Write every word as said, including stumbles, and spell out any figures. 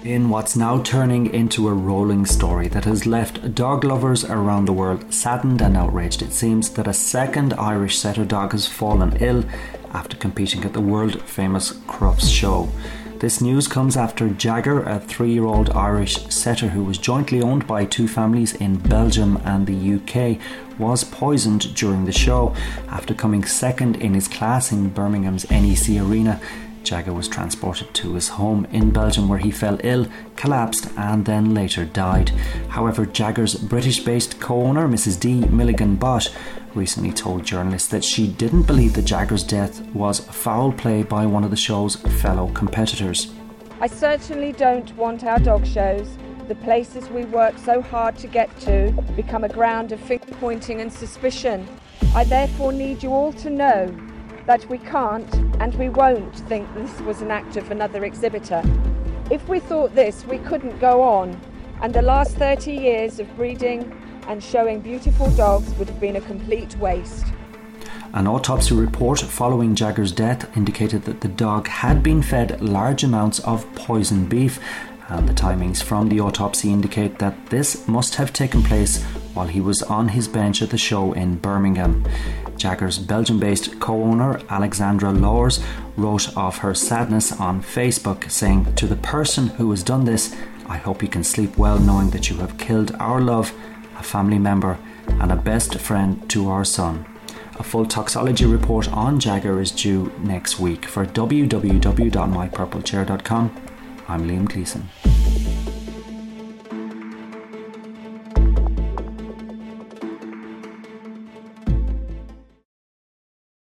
In what's now turning into a rolling story that has left dog lovers around the world saddened and outraged, it seems that a second Irish setter dog has fallen ill after competing at the world-famous Crufts show. This news comes after Jagger, a three-year-old Irish setter who was jointly owned by two families in Belgium and the U K, was poisoned during the show. After coming second in his class in Birmingham's N E C Arena, Jagger was transported to his home in Belgium where he fell ill, collapsed and then later died. However, Jagger's British-based co-owner, Missus D. Milligan-Bott, recently told journalists that she didn't believe that Jagger's death was foul play by one of the show's fellow competitors. I certainly don't want our dog shows, the places we work so hard to get to, become a ground of finger-pointing and suspicion. I therefore need you all to know that we can't and we won't think this was an act of another exhibitor. If we thought this, we couldn't go on, and the last thirty years of breeding and showing beautiful dogs would have been a complete waste. An autopsy report following Jagger's death indicated that the dog had been fed large amounts of poisoned beef, and the timings from the autopsy indicate that this must have taken place while he was on his bench at the show in Birmingham. Jagger's Belgium-based co-owner Alexandra Lors wrote of her sadness on Facebook, saying, "To the person who has done this, I hope you can sleep well knowing that you have killed our love, a family member and a best friend to our son." A full toxology report on Jagger is due next week. For w w w dot my purple chair dot com, I'm Liam Gleeson.